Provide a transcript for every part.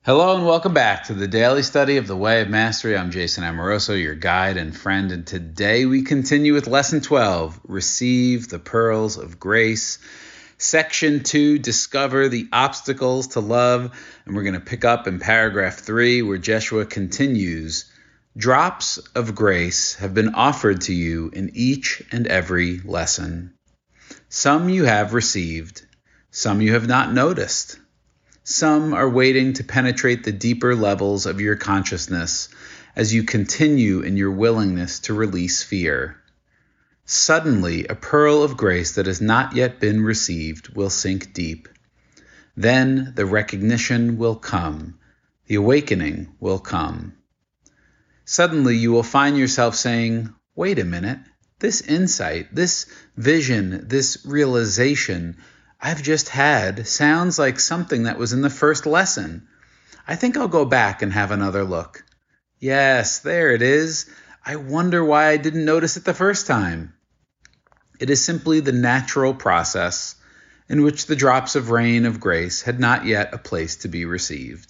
Hello and welcome back to the Daily Study of the Way of Mastery. I'm Jason Amoroso, your guide and friend, and today we continue with Lesson 12, Receive the Pearls of Grace. Section 2, Discover the Obstacles to Love, and we're going to pick up in paragraph 3 where Jeshua continues, Drops of grace have been offered to you in each and every lesson. Some you have received, some you have not noticed. Some are waiting to penetrate the deeper levels of your consciousness as you continue in your willingness to release fear. Suddenly, a pearl of grace that has not yet been received will sink deep. Then the recognition will come. The awakening will come. Suddenly, you will find yourself saying, wait a minute, this insight, this vision, this realization I've just had sounds like something that was in the first lesson. I think I'll go back and have another look. Yes, there it is. I wonder why I didn't notice it the first time. It is simply the natural process in which the drops of rain of grace had not yet a place to be received.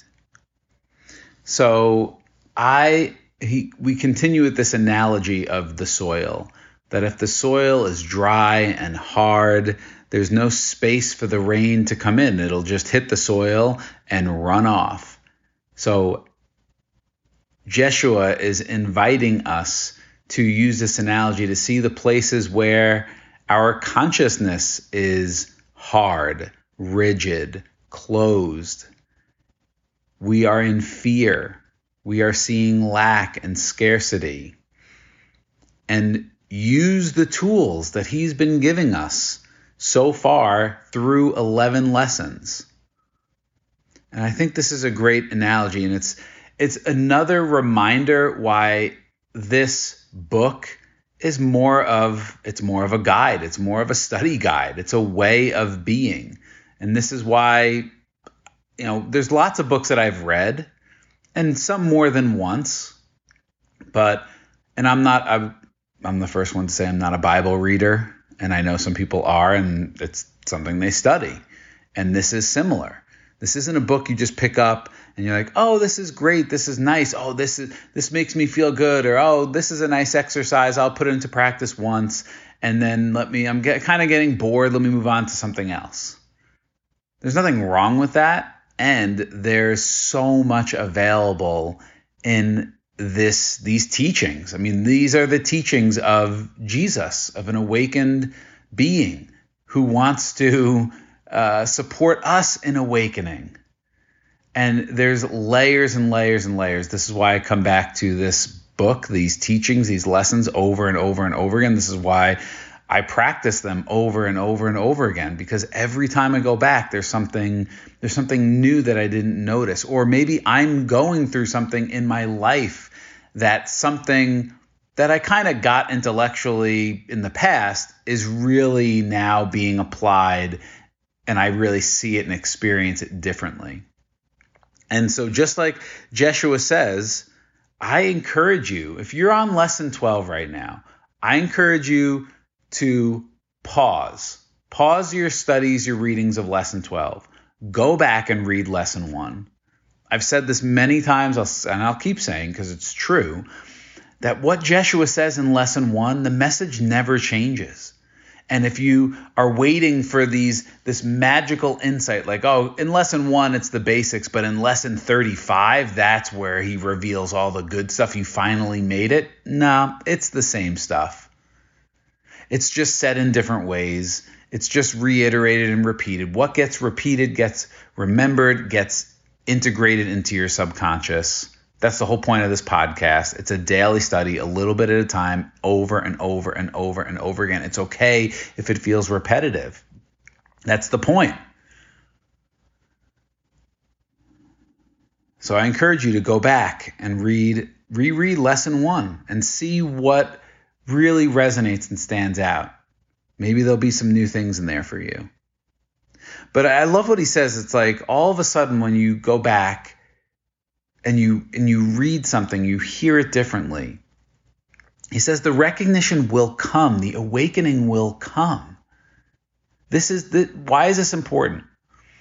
So we continue with this analogy of the soil, that if the soil is dry and hard, there's no space for the rain to come in. It'll just hit the soil and run off. So Jeshua is inviting us to use this analogy to see the places where our consciousness is hard, rigid, closed. We are in fear. We are seeing lack and scarcity. And use the tools that he's been giving us so far through 11 lessons. And I think this is a great analogy, and it's another reminder why this book is more of a guide. It's more of a study guide. It's a way of being. And this is why, there's lots of books that I've read, and some more than once, and I'm the first one to say I'm not a Bible reader. And I know some people are, and it's something they study. And this is similar. This isn't a book you just pick up and you're like, oh, this is great. This is nice. Oh, this makes me feel good. Or, oh, this is a nice exercise. I'll put it into practice once. And then I'm kind of getting bored. Let me move on to something else. There's nothing wrong with that. And there's so much available in these teachings. I mean, these are the teachings of Jesus, of an awakened being who wants to support us in awakening. And there's layers and layers and layers. This is why I come back to this book, these teachings, these lessons over and over and over again. This is why I practice them over and over and over again, because every time I go back, there's something new that I didn't notice. Or maybe I'm going through something in my life that something that I kind of got intellectually in the past is really now being applied, and I really see it and experience it differently. And so just like Jeshua says, I encourage you, if you're on lesson 12 right now, I encourage you to pause your studies, your readings of lesson 12. Go back and read lesson 1. I've said this many times, and I'll keep saying because it's true, that what Jeshua says in lesson 1, the message never changes. And if you are waiting for this magical insight, like, oh, in lesson 1, it's the basics, but in lesson 35, that's where he reveals all the good stuff. You finally made it. No, it's the same stuff. It's just said in different ways. It's just reiterated and repeated. What gets repeated gets remembered, gets integrated into your subconscious. That's the whole point of this podcast. It's a daily study, a little bit at a time, over and over and over and over again. It's okay if it feels repetitive. That's the point. So I encourage you to go back and reread lesson 1 and see what really resonates and stands out. Maybe there'll be some new things in there for you. But I love what he says. It's like all of a sudden when you go back and you read something, you hear it differently. He says the recognition will come, the awakening will come. Why is this important?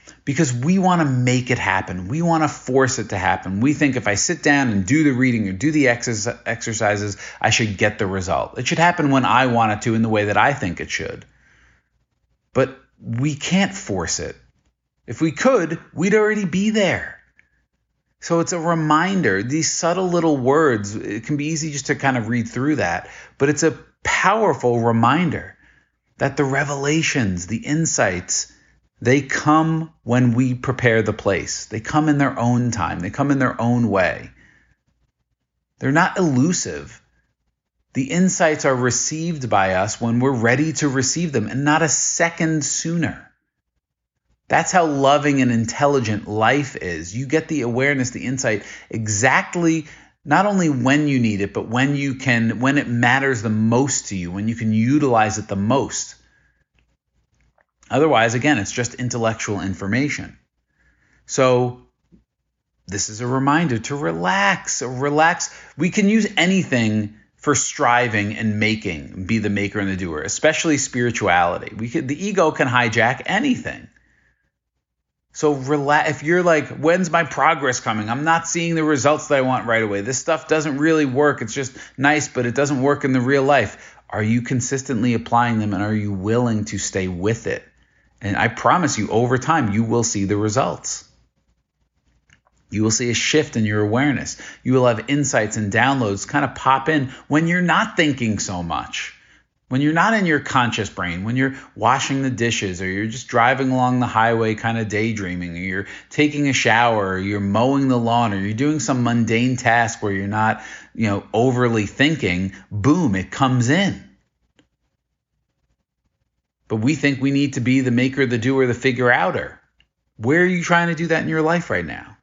because we want to make it happen. We want to force it to happen. We think if I sit down and do the reading or do the exercises, I should get the result. It should happen when I want it to, in the way that I think it should. But we can't force it. If we could, we'd already be there. So it's a reminder. These subtle little words, it can be easy just to kind of read through that, but it's a powerful reminder that the revelations, the insights, they come when we prepare the place. They come in their own time. They come in their own way. They're not elusive. The insights are received by us when we're ready to receive them, and not a second sooner. That's how loving and intelligent life is. You get the awareness, the insight exactly, not only when you need it, but when it matters the most to you, when you can utilize it the most. Otherwise, again, it's just intellectual information. So this is a reminder to relax. Relax. We can use anything for striving and making, be the maker and the doer, especially spirituality. The ego can hijack anything. So relax. If you're like, when's my progress coming? I'm not seeing the results that I want right away. This stuff doesn't really work. It's just nice, but it doesn't work in the real life. Are you consistently applying them, and are you willing to stay with it? And I promise you, over time, you will see the results. You will see a shift in your awareness. You will have insights and downloads kind of pop in when you're not thinking so much. When you're not in your conscious brain, when you're washing the dishes, or you're just driving along the highway kind of daydreaming, or you're taking a shower, or you're mowing the lawn, or you're doing some mundane task where you're not, overly thinking, boom, it comes in. But we think we need to be the maker, the doer, the figure outer. Where are you trying to do that in your life right now?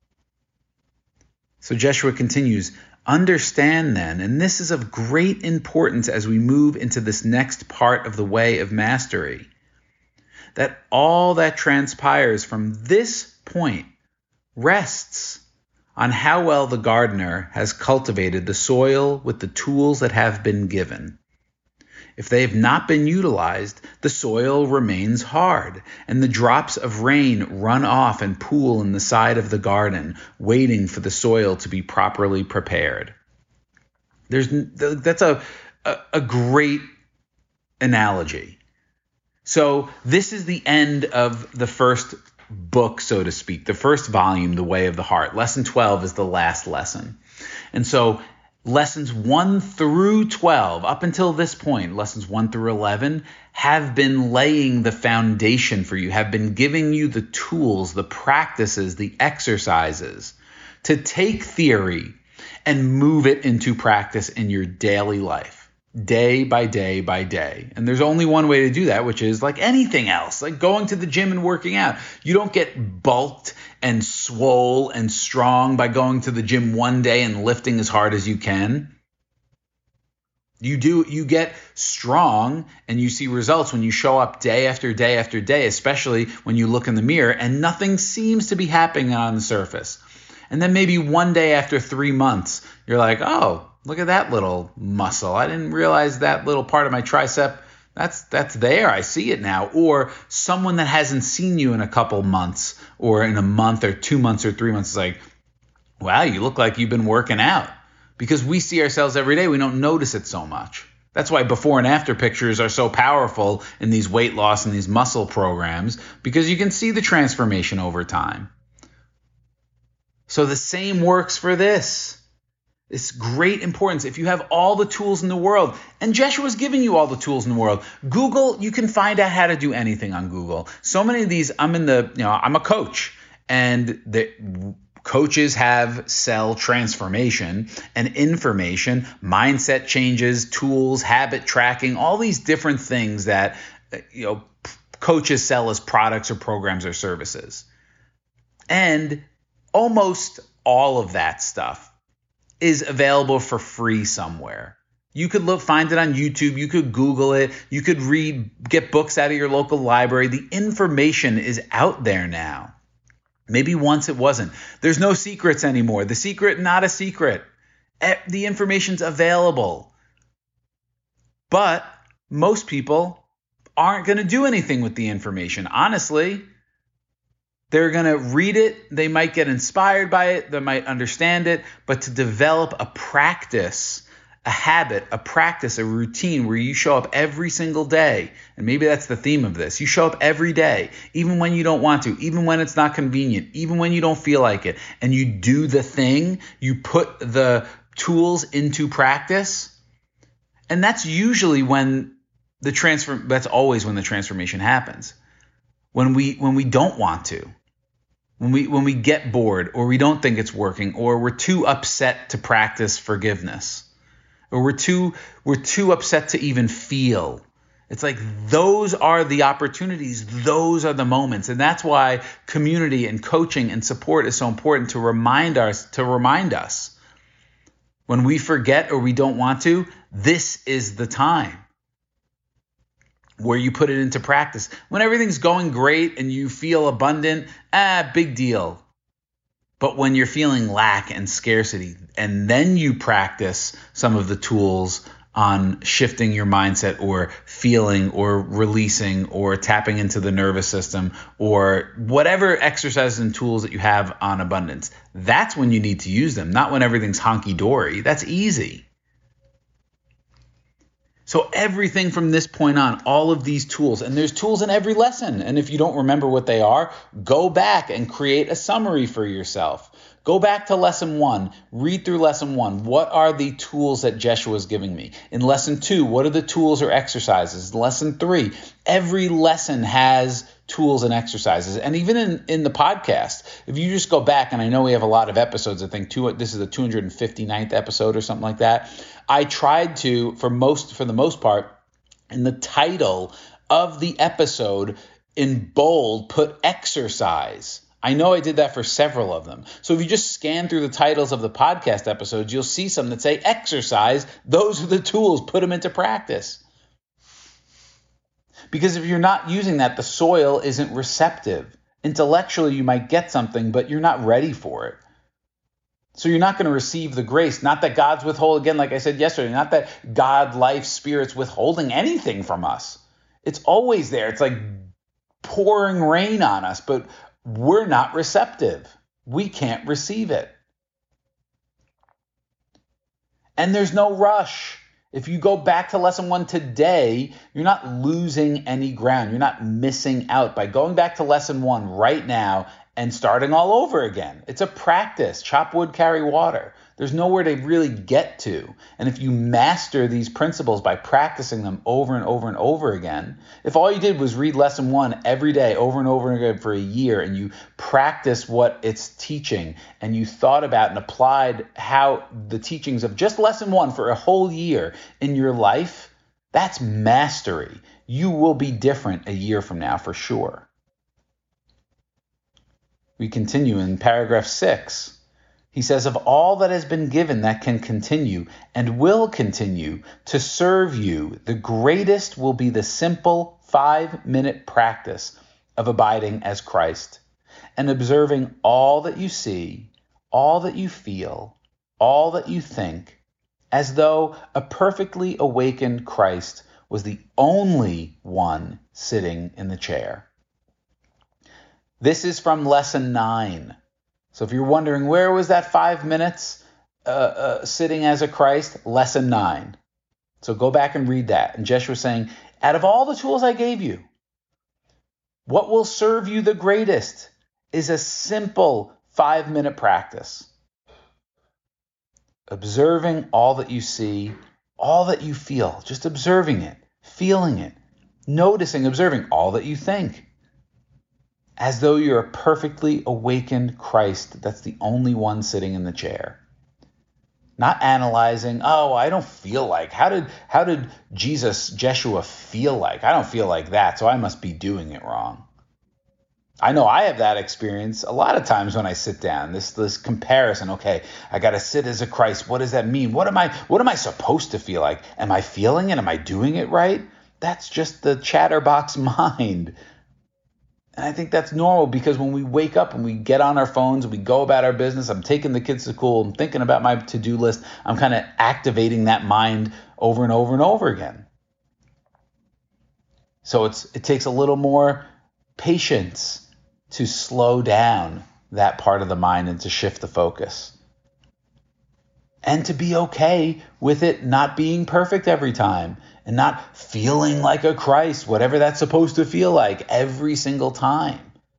So Jeshua continues, understand then, and this is of great importance as we move into this next part of the way of mastery, that all that transpires from this point rests on how well the gardener has cultivated the soil with the tools that have been given. If they have not been utilized, the soil remains hard, and the drops of rain run off and pool in the side of the garden, waiting for the soil to be properly prepared. That's a great analogy. So this is the end of the first book, so to speak, the first volume, The Way of the Heart. Lesson 12 is the last lesson. And so lessons 1 through 12, up until this point, lessons 1 through 11, have been laying the foundation for you, have been giving you the tools, the practices, the exercises to take theory and move it into practice in your daily life, day by day by day. And there's only one way to do that, which is like anything else, like going to the gym and working out. You don't get bulked and swole and strong by going to the gym one day and lifting as hard as you can. You get strong and you see results when you show up day after day after day, especially when you look in the mirror and nothing seems to be happening on the surface. And then maybe one day after 3 months, you're like, oh, look at that little muscle. I didn't realize that little part of my tricep, that's there. I see it now. Or someone that hasn't seen you in a couple months, or in a month or 2 months or 3 months, is like, wow, you look like you've been working out. Because we see ourselves every day, we don't notice it so much. That's why before and after pictures are so powerful in these weight loss and these muscle programs, because you can see the transformation over time. So the same works for this. It's great importance. If you have all the tools in the world, and Jeshua's giving you all the tools in the world, Google, you can find out how to do anything on Google. So many of these, I'm a coach, and the coaches have cell transformation and information, mindset changes, tools, habit tracking, all these different things that coaches sell as products or programs or services. And almost all of that stuff is available for free somewhere. You could find it on YouTube. You could Google it. You could get books out of your local library. The information is out there now. Maybe once it wasn't. There's no secrets anymore. The secret, not a secret. The information's available. But most people aren't going to do anything with the information. Honestly, They're going to read it. They might get inspired by it. They might understand it. But to develop a practice, a habit, a practice, a routine where you show up every single day, and maybe that's the theme of this. You show up every day, even when you don't want to, even when it's not convenient, even when you don't feel like it, and you do the thing, you put the tools into practice. And that's usually when that's always when the transformation happens. When we don't want to. When we get bored, or we don't think it's working, or we're too upset to practice forgiveness, or we're too upset to even feel. It's like those are the opportunities, those are the moments. And that's why community and coaching and support is so important, to remind us when we forget or we don't want to, this is the time where you put it into practice. When everything's going great and you feel abundant, big deal. But when you're feeling lack and scarcity, and then you practice some of the tools on shifting your mindset, or feeling, or releasing, or tapping into the nervous system, or whatever exercises and tools that you have on abundance, that's when you need to use them, not when everything's honky-dory. That's easy. So everything from this point on, all of these tools, and there's tools in every lesson. And if you don't remember what they are, go back and create a summary for yourself. Go back to lesson 1, read through lesson 1. What are the tools that Jeshua is giving me? In lesson 2, what are the tools or exercises? In lesson 3, every lesson has tools and exercises. And even in the podcast, if you just go back, and I know we have a lot of episodes, I think this is the 259th episode or something like that. I tried to, for the most part, in the title of the episode in bold, put exercise. I know I did that for several of them. So if you just scan through the titles of the podcast episodes, you'll see some that say exercise. Those are the tools. Put them into practice. Because if you're not using that, the soil isn't receptive. Intellectually, you might get something, but you're not ready for it. So you're not going to receive the grace. Not that God's withholding, again, like I said yesterday, not that God, life, Spirit's withholding anything from us. It's always there. It's like pouring rain on us, but we're not receptive. We can't receive it. And there's no rush. If you go back to lesson 1 today, you're not losing any ground. You're not missing out by going back to lesson 1 right now and starting all over again. It's a practice. Chop wood, carry water. There's nowhere to really get to. And if you master these principles by practicing them over and over and over again, if all you did was read lesson 1 every day over and over again for a year, and you practice what it's teaching, and you thought about and applied how the teachings of just lesson 1 for a whole year in your life, that's mastery. You will be different a year from now for sure. We continue in paragraph 6. He says, of all that has been given that can continue and will continue to serve you, the greatest will be the simple 5-minute practice of abiding as Christ and observing all that you see, all that you feel, all that you think, as though a perfectly awakened Christ was the only one sitting in the chair. This is from lesson 9. So if you're wondering, where was that 5 minutes sitting as a Christ? Lesson 9. So go back and read that. And Jeshua was saying, out of all the tools I gave you, what will serve you the greatest is a simple 5-minute practice. Observing all that you see, all that you feel, just observing it, feeling it, noticing, observing all that you think. As though you're a perfectly awakened Christ that's the only one sitting in the chair. Not analyzing, I don't feel like. How did Jeshua feel like? I don't feel like that, so I must be doing it wrong. I know I have that experience a lot of times when I sit down. This comparison, okay, I got to sit as a Christ. What does that mean? What am I supposed to feel like? Am I feeling it? Am I doing it right? That's just the chatterbox mind. And I think that's normal, because when we wake up and we get on our phones and we go about our business, I'm taking the kids to school, I'm thinking about my to-do list, I'm kind of activating that mind over and over and over again. So it takes a little more patience to slow down that part of the mind and to shift the focus. And to be okay with it not being perfect every time and not feeling like a Christ, whatever that's supposed to feel like every single time.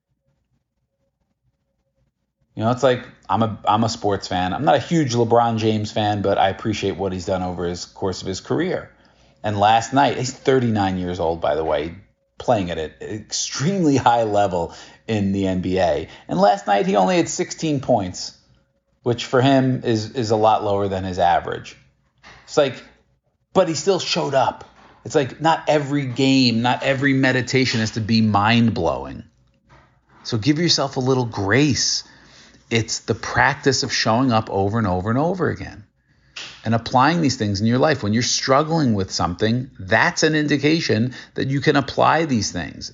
It's like I'm a sports fan. I'm not a huge LeBron James fan, but I appreciate what he's done over his course of his career. And last night, he's 39 years old, by the way, playing at an extremely high level in the NBA. And last night, he only had 16 points, which for him is a lot lower than his average. It's like, but he still showed up. It's like not every game, not every meditation has to be mind-blowing. So give yourself a little grace. It's the practice of showing up over and over and over again and applying these things in your life. When you're struggling with something, that's an indication that you can apply these things.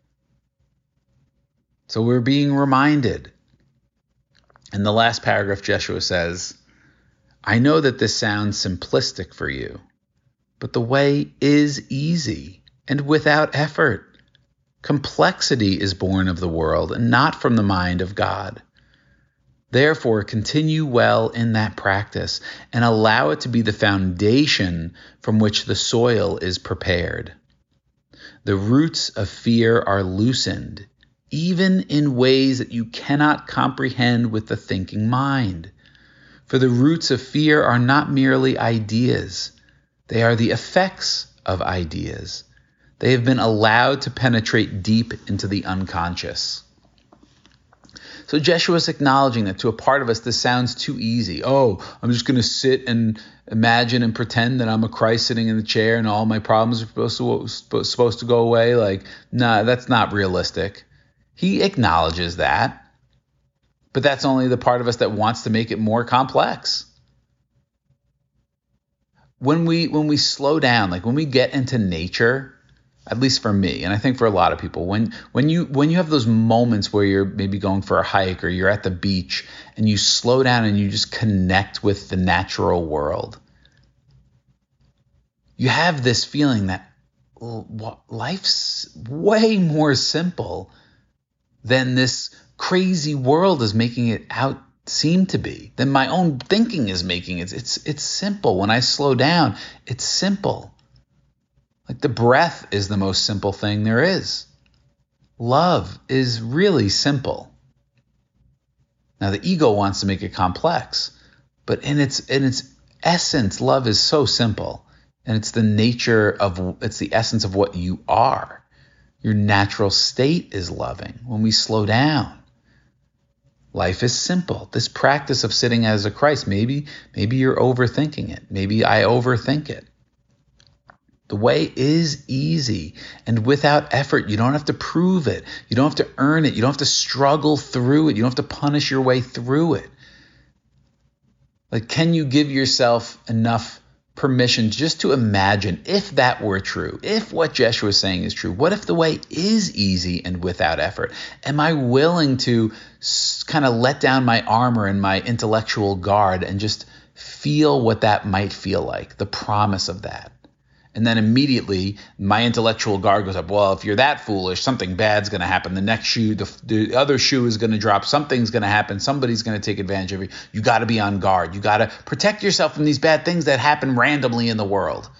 So we're being reminded. In the last paragraph, Jeshua says, I know that this sounds simplistic for you, but the way is easy and without effort. Complexity is born of the world and not from the mind of God. Therefore, continue well in that practice and allow it to be the foundation from which the soil is prepared. The roots of fear are loosened, even in ways that you cannot comprehend with the thinking mind. For the roots of fear are not merely ideas. They are the effects of ideas. They have been allowed to penetrate deep into the unconscious. So Jeshua's acknowledging that to a part of us, this sounds too easy. Oh, I'm just going to sit and imagine and pretend that I'm a Christ sitting in the chair and all my problems are supposed to go away. Like, nah, that's not realistic. He acknowledges that, but that's only the part of us that wants to make it more complex. When we slow down, like when we get into nature, at least for me, and I think for a lot of people, when you have those moments where you're maybe going for a hike or you're at the beach and you slow down and you just connect with the natural world, you have this feeling that life's way more simple than this crazy world is making it out seem to be, than my own thinking is making it. It's simple. When I slow down, it's simple. Like the breath is the most simple thing there is. Love is really simple. Now the ego wants to make it complex, but in its essence, love is so simple, and it's the essence of what you are. Your natural state is loving. When we slow down, life is simple. This practice of sitting as a Christ, maybe you're overthinking it. Maybe I overthink it. The way is easy and without effort. You don't have to prove it. You don't have to earn it. You don't have to struggle through it. You don't have to punish your way through it. Like, can you give yourself enough permission just to imagine if that were true, if what Jeshua is saying is true? What if the way is easy and without effort? Am I willing to kind of let down my armor and my intellectual guard and just feel what that might feel like, the promise of that? And then immediately my intellectual guard goes up. Well, if you're that foolish, something bad's going to happen. The next shoe, the other shoe is going to drop. Something's going to happen. Somebody's going to take advantage of you. You got to be on guard. You got to protect yourself from these bad things that happen randomly in the world.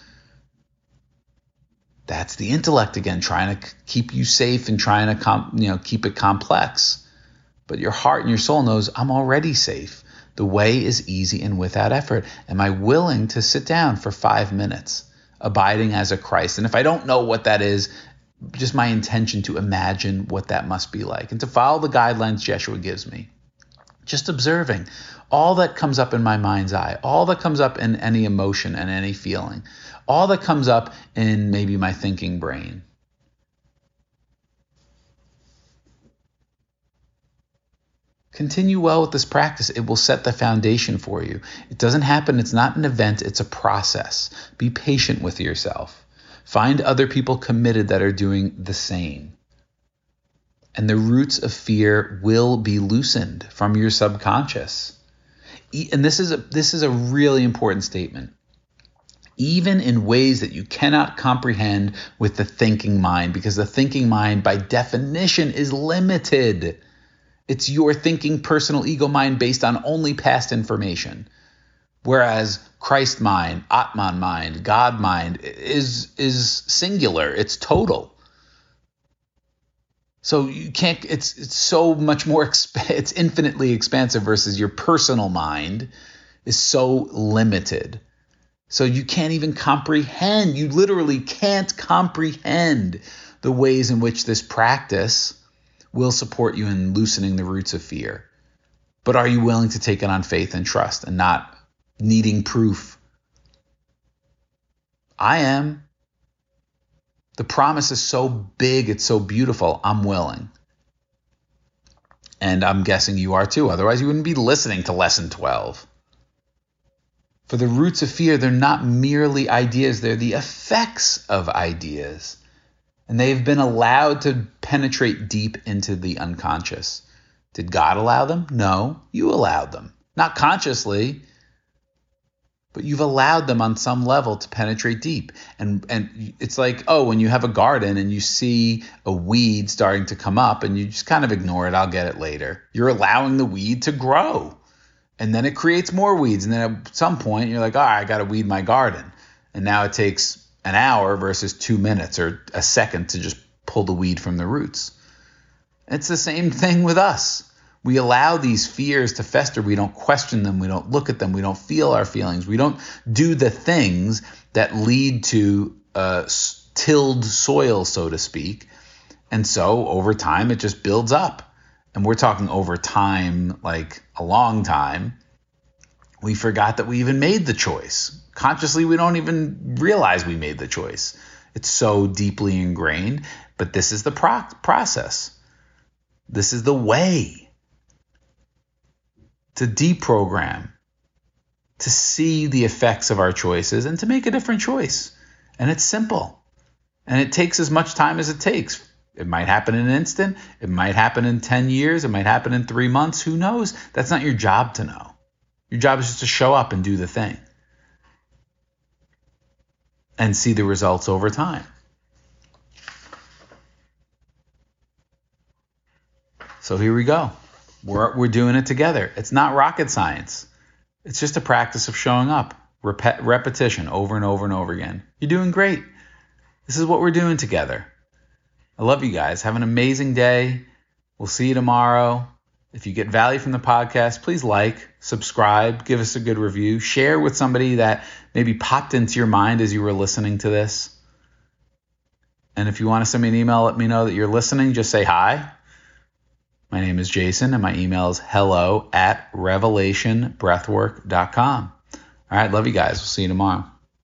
That's the intellect again, trying to keep you safe and trying to keep it complex. But your heart and your soul knows I'm already safe. The way is easy and without effort. Am I willing to sit down for 5 minutes? Abiding as a Christ. And if I don't know what that is, just my intention to imagine what that must be like and to follow the guidelines Jeshua gives me. Just observing all that comes up in my mind's eye, all that comes up in any emotion and any feeling, all that comes up in maybe my thinking brain. Continue well with this practice. It will set the foundation for you. It doesn't happen. It's not an event. It's a process. Be patient with yourself. Find other people committed that are doing the same. And the roots of fear will be loosened from your subconscious. And this is a really important statement. even in ways that you cannot comprehend with the thinking mind, because the thinking mind by definition is limited. It's your thinking personal ego mind based on only past information. Whereas Christ mind, Atman mind, God mind is singular. It's total. So you can't, it's so much more, it's infinitely expansive versus your personal mind is so limited. So you can't even comprehend, you literally can't comprehend the ways in which this practice will support you in loosening the roots of fear. But are you willing to take it on faith and trust and not needing proof? I am. The promise is so big, it's so beautiful, I'm willing. And I'm guessing you are too, otherwise you wouldn't be listening to lesson 12. For the roots of fear, they're not merely ideas, they're the effects of ideas. And they've been allowed to penetrate deep into the unconscious. Did God allow them? No, you allowed them. Not consciously, but you've allowed them on some level to penetrate deep. And it's like, when you have a garden and you see a weed starting to come up and you just kind of ignore it, I'll get it later. You're allowing the weed to grow. And then it creates more weeds. And then at some point you're like, all right, I got to weed my garden. And now it takes an hour versus 2 minutes or a second to just pull the weed from the roots. It's the same thing with us. We allow these fears to fester. We don't question them. We don't look at them. We don't feel our feelings. We don't do the things that lead to tilled soil, so to speak. And so over time, it just builds up. And we're talking over time, like a long time. We forgot that we even made the choice. Consciously, we don't even realize we made the choice. It's so deeply ingrained. But this is the process. This is the way to deprogram, to see the effects of our choices and to make a different choice. And it's simple. And it takes as much time as it takes. It might happen in an instant. It might happen in 10 years. It might happen in 3 months. Who knows? That's not your job to know. Your job is just to show up and do the thing and see the results over time. So here we go. We're doing it together. It's not rocket science. It's just a practice of showing up. Repetition over and over and over again. You're doing great. This is what we're doing together. I love you guys. Have an amazing day. We'll see you tomorrow. If you get value from the podcast, please subscribe, give us a good review, share with somebody that maybe popped into your mind as you were listening to this. And if you want to send me an email, let me know that you're listening. Just say hi. My name is Jason, and my email is hello@revelationbreathwork.com. All right, love you guys. We'll see you tomorrow.